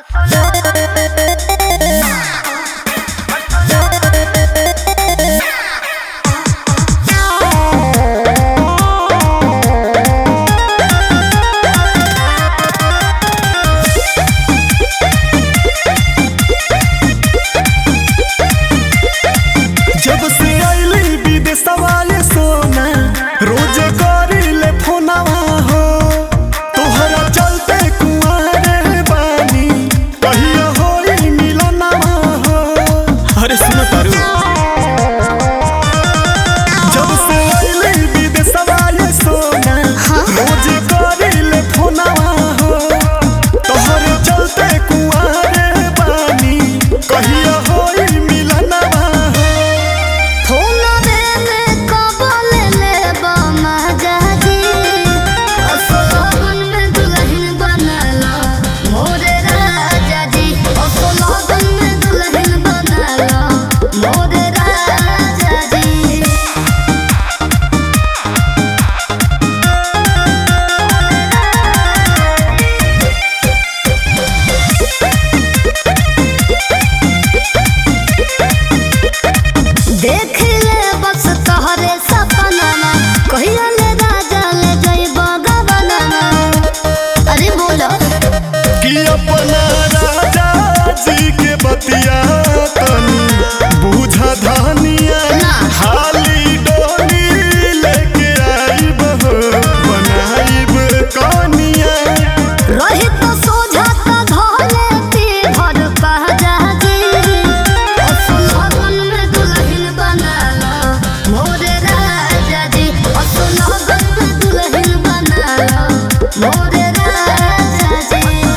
जब से आइली विदेशवा ये सोना रोज करीले फोनवा हो तोहरा चलते कुंवारे बानी कहिया होई मिलनवा हो। अरे सुनो तारू जब से आइली विदेशवा ये सोना रोज करीले फोनवा हो तोहरा चलते कुंवारे बानी कहिया होई मिलनवा देख ले बस तोहरे सपना कहिया ले राजा ले जइबो गबना। अरे बोलो कि अपना राजा जी के बतिया तनी बुझा धनिया हाली डोली लेके आइब हो बनाइब कनिया रही तो सोझा तो धोले ती भर पहजा जी असलगन में दुल्हन बना लो मोरे राजा जी असलगन में दुल्हन बना लो मोरे राजा जी।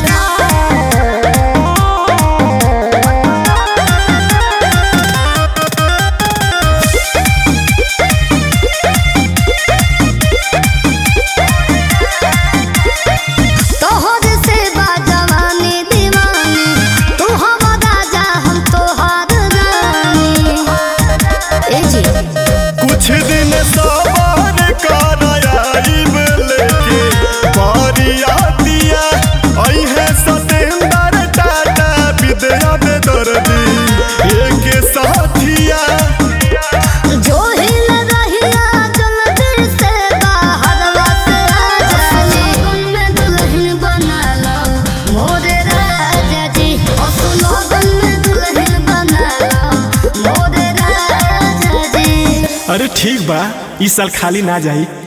तोहर से बाजवानी दीवानी तू हम राजा हम तोहार रानी। ए जी कुछ दिन सवार कर आइब लेके बारिया दिया अइहे सतेंदर टाटा विद्या बेदर्दी एक साथिया जो हिल रहिया जल्दी से बाहरवा से आजा असलगन में दुल्हन बना लो मोरे राजा जी असलगन में दुल्हन बना लो मोरे राजा जी। अरे ठीक बा इस साल खाली ना जाई।